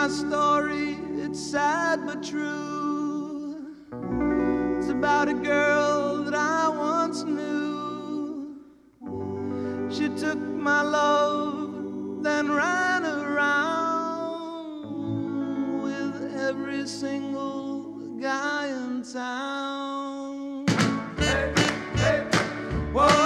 my story, it's sad but true. It's about a girl that I once knew. She took my love, then ran around with every single guy in town. Hey, hey, whoa.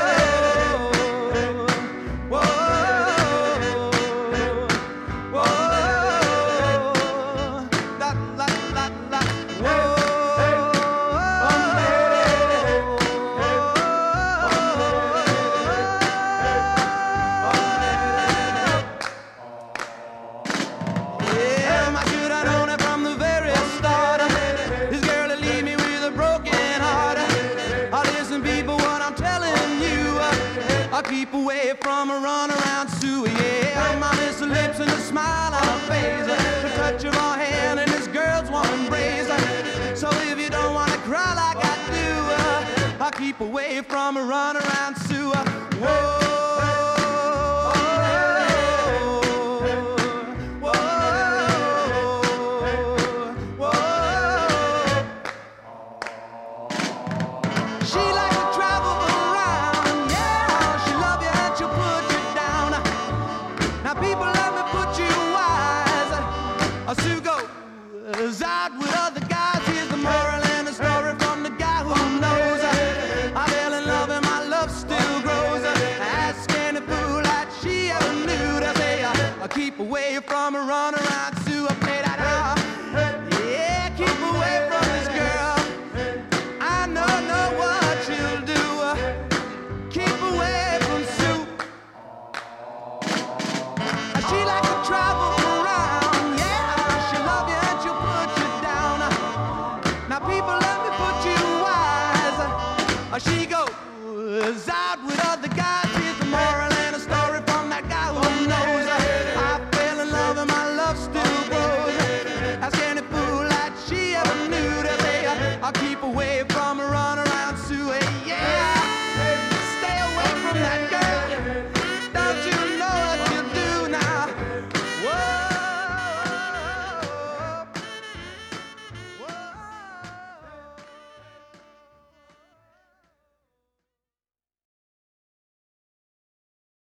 Keep away from a runaround Sue, yeah. My little lips and a smile on her face, the touch of her hand and this girl's warm embrace. So if you don't wanna cry like I do, I'll keep away from a runaround Sue. Whoa. Sue goes out with other guys. Here's the moral and the story from the guy who knows. I fell in love and my love still grows. Ask any fool that she ever knew to say, I keep away from a runaround Sue. I play that, yeah, keep away from